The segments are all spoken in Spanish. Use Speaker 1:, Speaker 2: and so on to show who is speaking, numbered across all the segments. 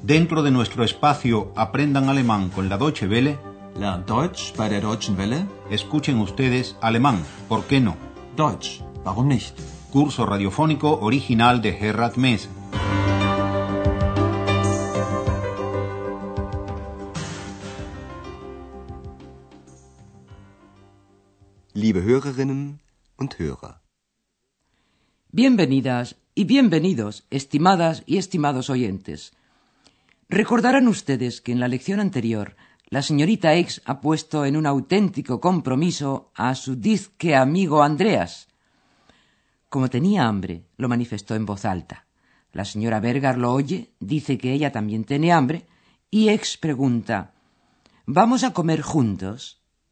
Speaker 1: Dentro de nuestro espacio Aprendan Alemán con la Deutsche Welle,
Speaker 2: Lernt Deutsch bei der Deutschen Welle.
Speaker 1: escuchen ustedes alemán, ¿por qué no?
Speaker 2: Deutsch, warum nicht?
Speaker 1: Curso radiofónico original de Gerhard Mese.
Speaker 3: Liebe Hörerinnen und Hörer.
Speaker 4: Bienvenidas y bienvenidos, estimadas y estimados oyentes. Recordarán ustedes que en la lección anterior la señorita X ha puesto en un auténtico compromiso a su disque amigo Andreas. Como tenía hambre, lo manifestó en voz alta. La señora Berger lo oye, dice que ella también tiene hambre, y X pregunta: ¿Vamos a comer juntos?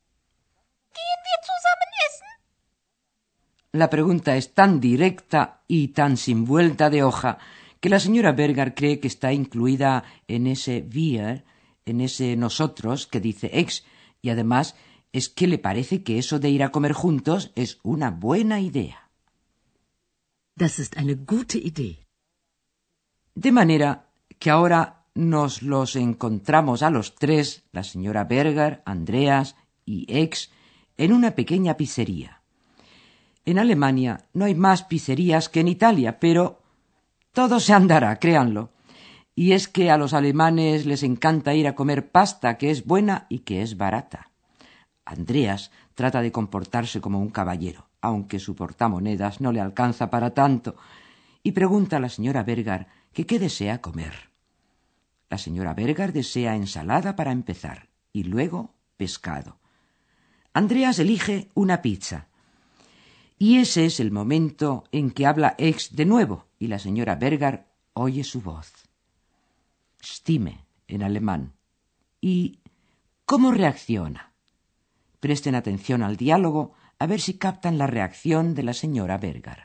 Speaker 4: La pregunta es tan directa y tan sin vuelta de hoja que la señora Berger cree que está incluida en ese wir, en ese nosotros que dice X, y además es que le parece que eso de ir a comer juntos es una buena idea.
Speaker 5: Das ist eine gute Idee.
Speaker 4: De manera que ahora nos los encontramos a los tres, la señora Berger, Andreas y X, en una pequeña pizzería. En Alemania no hay más pizzerías que en Italia, pero todo se andará, créanlo. Y es que a los alemanes les encanta ir a comer pasta, que es buena y que es barata. Andreas trata de comportarse como un caballero, aunque su portamonedas no le alcanza para tanto, y pregunta a la señora Berger que qué desea comer. La señora Berger desea ensalada para empezar, y luego pescado. Andreas elige una pizza. Y ese es el momento en que habla X de nuevo, y la señora Berger oye su voz. Stimme, en alemán. ¿Y cómo reacciona? Presten atención al diálogo a ver si captan la reacción de la señora Berger.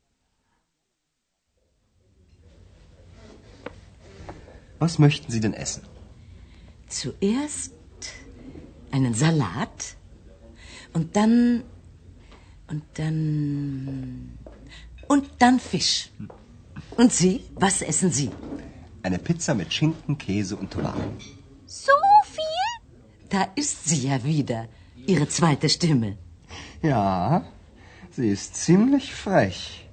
Speaker 3: Was möchten Sie denn essen?
Speaker 5: Zuerst einen Salat und dann Fisch. Und Sie? Was essen Sie?
Speaker 3: Eine Pizza mit Schinken, Käse und Tomaten.
Speaker 5: So viel? Da ist sie ja wieder, Ihre zweite Stimme.
Speaker 3: Ja, sie ist ziemlich frech.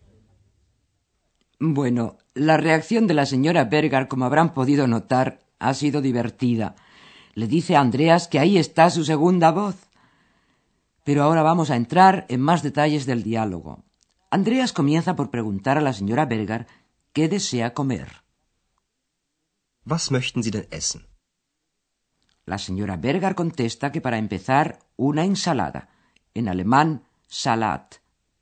Speaker 4: Bueno, la reacción de la señora Berger, como habrán podido notar, ha sido divertida. Le dice a Andreas que ahí está su segunda voz. Pero ahora vamos a entrar en más detalles del diálogo. Andreas comienza por preguntar a la señora Berger qué desea comer.
Speaker 3: Was möchten Sie denn essen?
Speaker 4: La señora Berger contesta que para empezar una ensalada, en alemán Salat.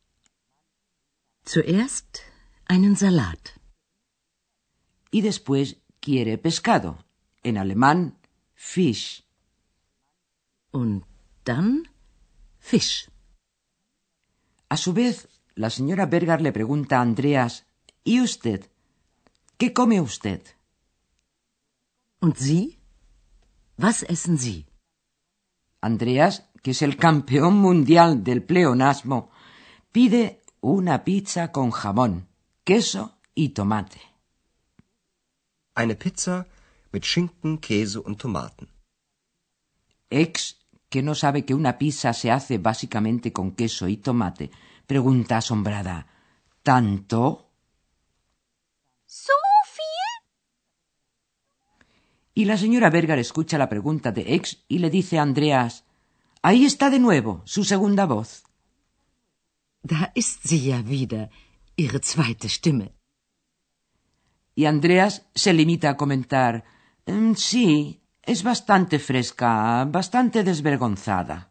Speaker 5: Zuerst einen Salat.
Speaker 4: Y después quiere pescado, en alemán Fisch.
Speaker 5: Und dann Fisch.
Speaker 4: A su vez, la señora Berger le pregunta a Andreas: ¿Y usted? ¿Qué come usted?
Speaker 5: Und Sie? Was essen Sie?
Speaker 4: Andreas, que es el campeón mundial del pleonasmo, pide una pizza con jamón, queso y tomate.
Speaker 3: Eine Pizza mit Schinken, Käse und Tomaten.
Speaker 4: X, que no sabe que una pizza se hace básicamente con queso y tomate, pregunta asombrada: ¿tanto?
Speaker 5: So viel?
Speaker 4: Y la señora Berger escucha la pregunta de X y le dice a Andreas: ahí está de nuevo, su segunda voz.
Speaker 5: Da ist sie ja wieder, Ihre zweite Stimme.
Speaker 4: Y Andreas se limita a comentar: sí, es bastante fresca, bastante desvergonzada.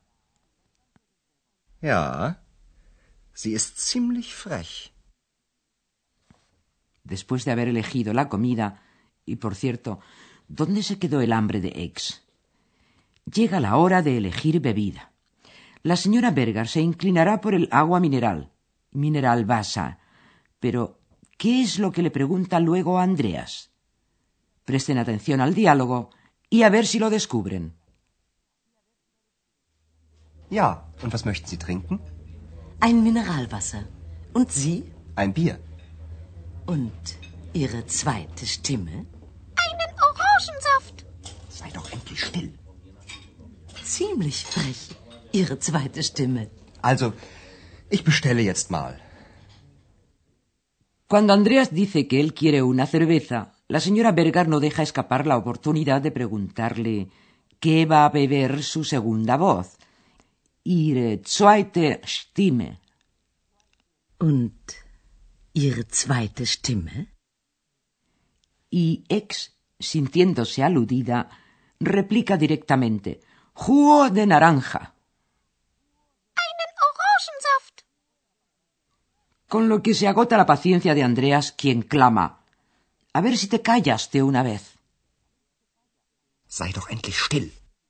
Speaker 3: Ja, sie ist ziemlich frech.
Speaker 4: Después de haber elegido la comida, y por cierto, ¿dónde se quedó el hambre de X? Llega la hora de elegir bebida. La señora Berger se inclinará por el agua mineral Wasser. Pero, ¿qué es lo que le pregunta luego a Andreas? Presten atención al diálogo y a ver si lo descubren.
Speaker 3: Ja, und was möchten Sie trinken?
Speaker 5: Ein Mineralwasser. Und Sie?
Speaker 3: Ein Bier.
Speaker 5: Und Ihre zweite Stimme?
Speaker 6: Eine
Speaker 3: wie still.
Speaker 5: Ziemlich frech. Ihre zweite Stimme.
Speaker 3: Also, ich bestelle jetzt mal.
Speaker 4: Cuando Andreas dice que él quiere una cerveza, la señora Berger no deja escapar la oportunidad de preguntarle qué va a beber su segunda voz. Ihre zweite Stimme.
Speaker 5: Und Ihre zweite Stimme?
Speaker 4: Y X, sintiéndose aludida, replica directamente: ¡Jugo de naranja!
Speaker 6: Einen Orangensaft.
Speaker 4: Con lo que se agota la paciencia de Andreas, quien clama: ¡A ver si te callas de una vez!
Speaker 3: Sei doch endlich still.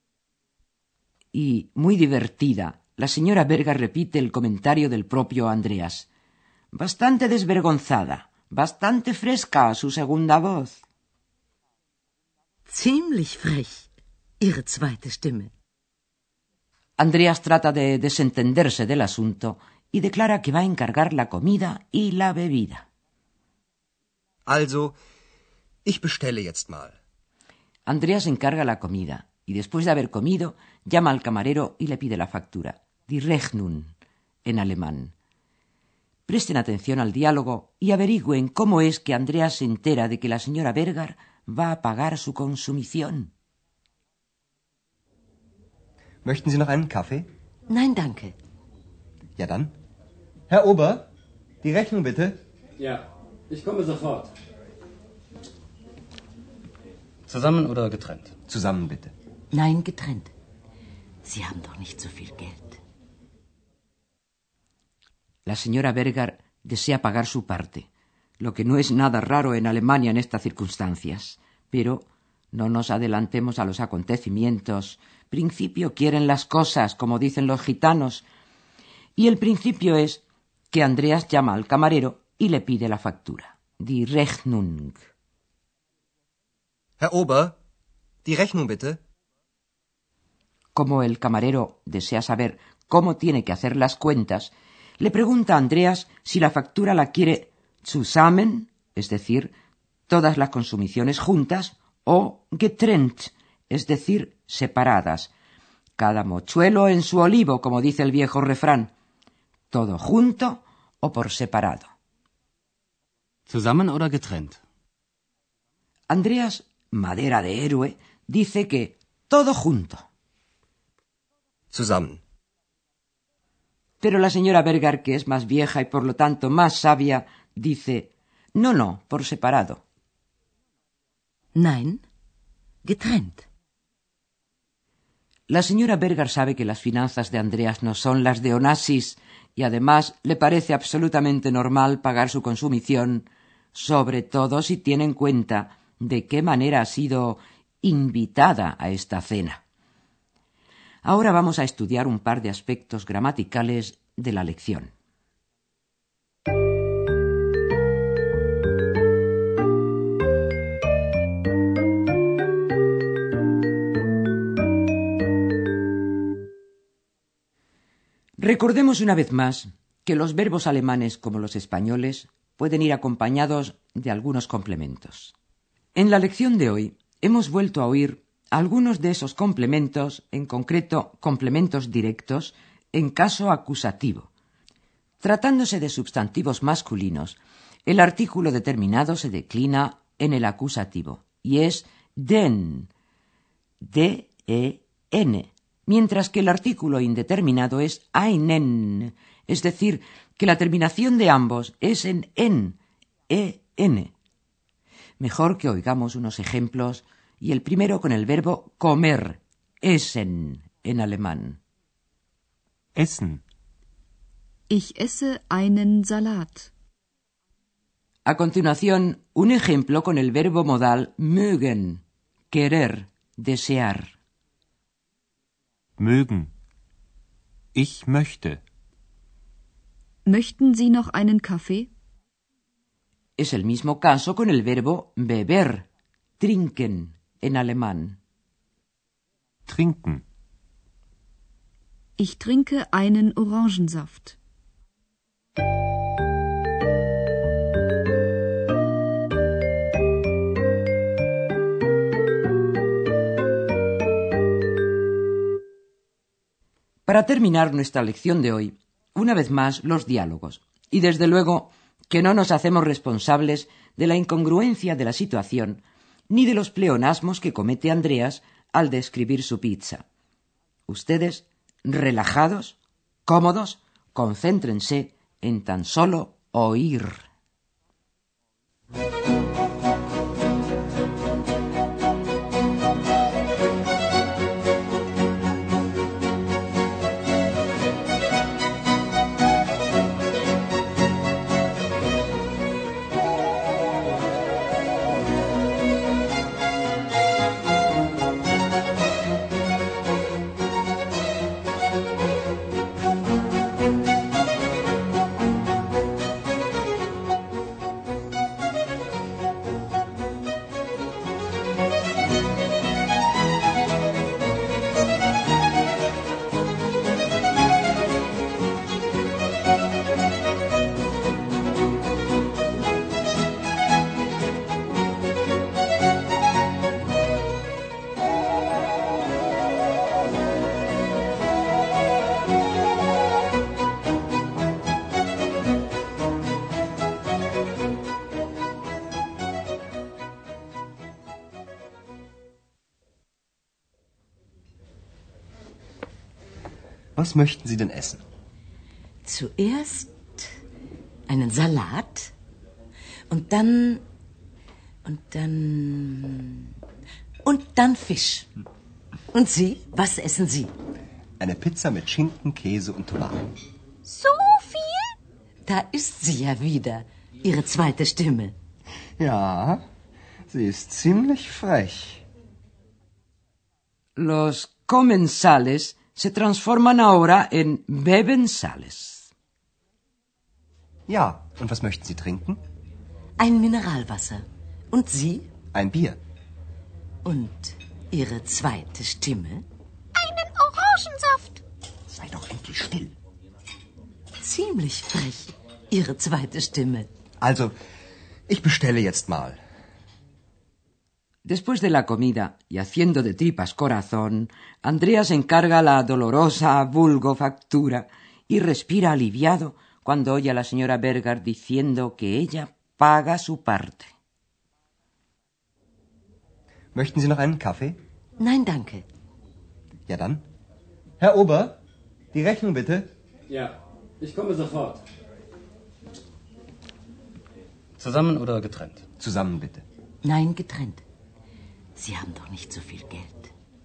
Speaker 4: Y, muy divertida, la señora Berger repite el comentario del propio Andreas: bastante desvergonzada, bastante fresca su segunda voz.
Speaker 5: Ziemlich frech. Ihre zweite Stimme.
Speaker 4: Andreas trata de desentenderse del asunto y declara que va a encargar la comida y la bebida.
Speaker 3: Also, ich bestelle jetzt mal.
Speaker 4: Andreas encarga la comida y después de haber comido llama al camarero y le pide la factura, die Rechnung, en alemán. Presten atención al diálogo y averigüen cómo es que Andreas se entera de que la señora Berger va a pagar su consumición.
Speaker 3: Möchten Sie noch einen Kaffee?
Speaker 5: Nein, danke.
Speaker 3: Ja dann. Herr Ober, die Rechnung bitte.
Speaker 7: Ja, ich komme sofort. Zusammen oder getrennt?
Speaker 3: Zusammen bitte.
Speaker 5: Nein, getrennt. Sie haben doch nicht so viel Geld.
Speaker 4: La señora Berger desea pagar su parte, lo que no es nada raro en Alemania en estas circunstancias. Pero no nos adelantemos a los acontecimientos. Principio quieren las cosas, como dicen los gitanos. Y el principio es que Andreas llama al camarero y le pide la factura, die Rechnung.
Speaker 3: Herr Ober, die Rechnung bitte.
Speaker 4: Como el camarero desea saber cómo tiene que hacer las cuentas, le pregunta a Andreas si la factura la quiere zusammen, es decir, todas las consumiciones juntas, o getrennt, es decir, separadas. Cada mochuelo en su olivo, como dice el viejo refrán. Todo junto o por separado.
Speaker 7: Zusammen oder getrennt?
Speaker 4: Andreas, madera de héroe, dice que todo junto.
Speaker 3: Zusammen.
Speaker 4: Pero la señora Berger, que es más vieja y por lo tanto más sabia, dice: no, por separado.
Speaker 5: Nein, getrennt.
Speaker 4: La señora Berger sabe que las finanzas de Andreas no son las de Onassis y además le parece absolutamente normal pagar su consumición, sobre todo si tiene en cuenta de qué manera ha sido invitada a esta cena. Ahora vamos a estudiar un par de aspectos gramaticales de la lección. Recordemos una vez más que los verbos alemanes, como los españoles, pueden ir acompañados de algunos complementos. En la lección de hoy hemos vuelto a oír algunos de esos complementos, en concreto complementos directos, en caso acusativo. Tratándose de sustantivos masculinos, el artículo determinado se declina en el acusativo y es den, D-E-N, mientras que el artículo indeterminado es einen, es decir, que la terminación de ambos es en E-N. Mejor que oigamos unos ejemplos, y el primero con el verbo comer, essen, en alemán.
Speaker 2: Essen.
Speaker 6: Ich esse einen Salat.
Speaker 4: A continuación, un ejemplo con el verbo modal mögen, querer, desear.
Speaker 2: Mögen. Ich möchte.
Speaker 6: Möchten Sie noch einen Kaffee?
Speaker 4: Es el mismo caso con el verbo beber, trinken, en alemán.
Speaker 2: Trinken.
Speaker 6: Ich trinke einen Orangensaft.
Speaker 4: Para terminar nuestra lección de hoy, una vez más los diálogos. Y desde luego que no nos hacemos responsables de la incongruencia de la situación ni de los pleonasmos que comete Andreas al describir su pizza. Ustedes, relajados, cómodos, concéntrense en tan solo oír.
Speaker 3: Was möchten Sie denn essen?
Speaker 5: Zuerst einen Salat und dann Fisch. Und Sie? Was essen Sie?
Speaker 3: Eine Pizza mit Schinken, Käse und Tomaten.
Speaker 6: So viel?
Speaker 5: Da ist sie ja wieder, Ihre zweite Stimme.
Speaker 3: Ja, sie ist ziemlich frech.
Speaker 4: Los comensales se transforman ahora en bebensales.
Speaker 3: Ja, und was möchten Sie trinken?
Speaker 5: Ein Mineralwasser. Und Sie?
Speaker 3: Ein Bier.
Speaker 5: Und Ihre zweite Stimme?
Speaker 6: Einen Orangensaft.
Speaker 3: Sei doch endlich still.
Speaker 5: Ziemlich frech, Ihre zweite Stimme.
Speaker 3: Also, ich bestelle jetzt mal.
Speaker 4: Después de la comida, y haciendo de tripas corazón, Andreas encarga la dolorosa vulgofactura y respira aliviado cuando oye a la señora Berger diciendo que ella paga su parte.
Speaker 3: Möchten Sie noch einen Kaffee?
Speaker 5: Nein, danke.
Speaker 3: Ja dann. Herr Ober, die Rechnung bitte.
Speaker 7: Ja, ich komme sofort. Zusammen oder getrennt?
Speaker 3: Zusammen bitte.
Speaker 5: Nein, getrennt. Sie haben doch nicht so viel Geld.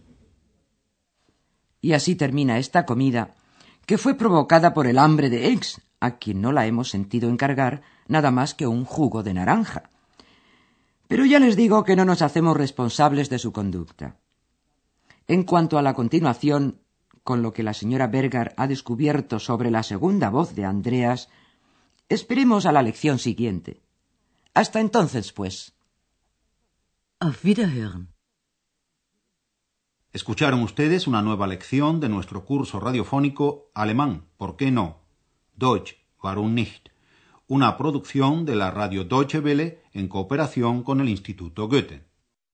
Speaker 4: Y así termina esta comida, que fue provocada por el hambre de X, a quien no la hemos sentido encargar nada más que un jugo de naranja. Pero ya les digo que no nos hacemos responsables de su conducta. En cuanto a la continuación, con lo que la señora Berger ha descubierto sobre la segunda voz de Andreas, esperemos a la lección siguiente. Hasta entonces, pues.
Speaker 5: Auf Wiederhören.
Speaker 1: Escucharon ustedes una nueva lección de nuestro curso radiofónico Alemán, ¿por qué no? Deutsch, warum nicht? Una producción de la radio Deutsche Welle en cooperación con el Instituto Goethe.